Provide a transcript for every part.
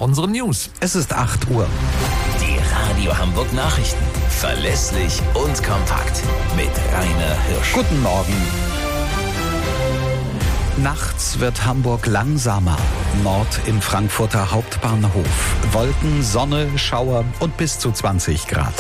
nach unseren News. Es ist 8 Uhr. Die Radio Hamburg Nachrichten. Verlässlich und kompakt. Mit Rainer Hirsch. Guten Morgen. Nachts wird Hamburg langsamer. Nord im Frankfurter Hauptbahnhof. Wolken, Sonne, Schauer und bis zu 20 Grad.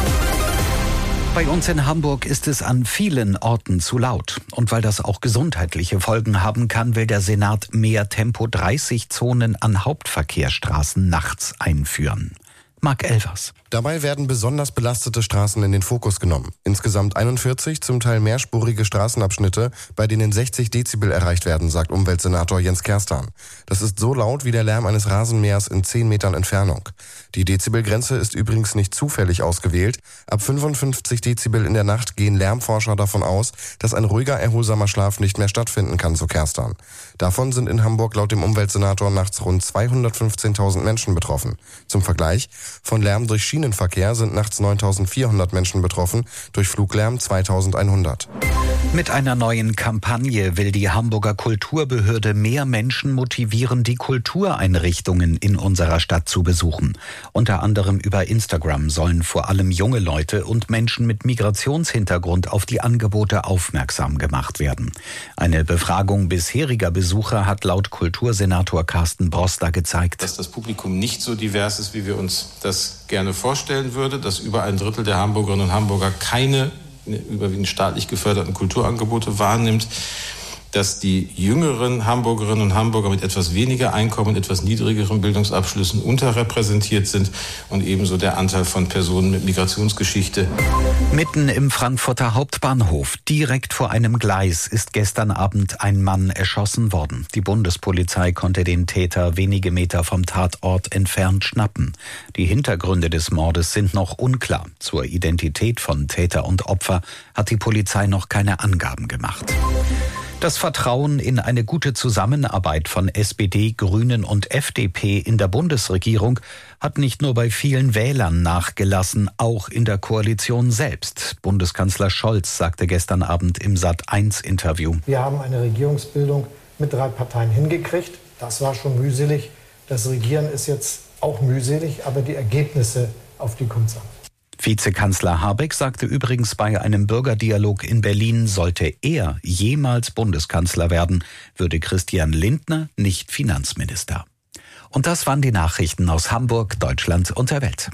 Bei uns in Hamburg ist es an vielen Orten zu laut. Und weil das auch gesundheitliche Folgen haben kann, will der Senat mehr Tempo-30-Zonen an Hauptverkehrsstraßen nachts einführen. Marc Elvers. Dabei werden besonders belastete Straßen in den Fokus genommen. Insgesamt 41 zum Teil mehrspurige Straßenabschnitte, bei denen 60 Dezibel erreicht werden, sagt Umweltsenator Jens Kerstan. Das ist so laut wie der Lärm eines Rasenmähers in 10 Metern Entfernung. Die Dezibelgrenze ist übrigens nicht zufällig ausgewählt. Ab 55 Dezibel in der Nacht gehen Lärmforscher davon aus, dass ein ruhiger, erholsamer Schlaf nicht mehr stattfinden kann, so Kerstan. Davon sind in Hamburg laut dem Umweltsenator nachts rund 215.000 Menschen betroffen. Zum Vergleich, von Lärm durch Schienenverkehr sind nachts 9.400 Menschen betroffen, durch Fluglärm 2.100. Mit einer neuen Kampagne will die Hamburger Kulturbehörde mehr Menschen motivieren, die Kultureinrichtungen in unserer Stadt zu besuchen. Unter anderem über Instagram sollen vor allem junge Leute und Menschen mit Migrationshintergrund auf die Angebote aufmerksam gemacht werden. Eine Befragung bisheriger Besucher hat laut Kultursenator Carsten Broster gezeigt, dass das Publikum nicht so divers ist, wie wir uns das gerne vorstellen würde, dass über ein Drittel der Hamburgerinnen und Hamburger keine überwiegend staatlich geförderten Kulturangebote wahrnimmt, dass die jüngeren Hamburgerinnen und Hamburger mit etwas weniger Einkommen, etwas niedrigeren Bildungsabschlüssen unterrepräsentiert sind und ebenso der Anteil von Personen mit Migrationsgeschichte. Mitten im Frankfurter Hauptbahnhof, direkt vor einem Gleis, ist gestern Abend ein Mann erschossen worden. Die Bundespolizei konnte den Täter wenige Meter vom Tatort entfernt schnappen. Die Hintergründe des Mordes sind noch unklar. Zur Identität von Täter und Opfer hat die Polizei noch keine Angaben gemacht. Das Vertrauen in eine gute Zusammenarbeit von SPD, Grünen und FDP in der Bundesregierung hat nicht nur bei vielen Wählern nachgelassen, auch in der Koalition selbst. Bundeskanzler Scholz sagte gestern Abend im Sat.1-Interview: Wir haben eine Regierungsbildung mit 3 Parteien hingekriegt. Das war schon mühselig. Das Regieren ist jetzt auch mühselig, aber die Ergebnisse, auf die kommt es an. Vizekanzler Habeck sagte übrigens bei einem Bürgerdialog in Berlin, sollte er jemals Bundeskanzler werden, würde Christian Lindner nicht Finanzminister. Und das waren die Nachrichten aus Hamburg, Deutschland und der Welt.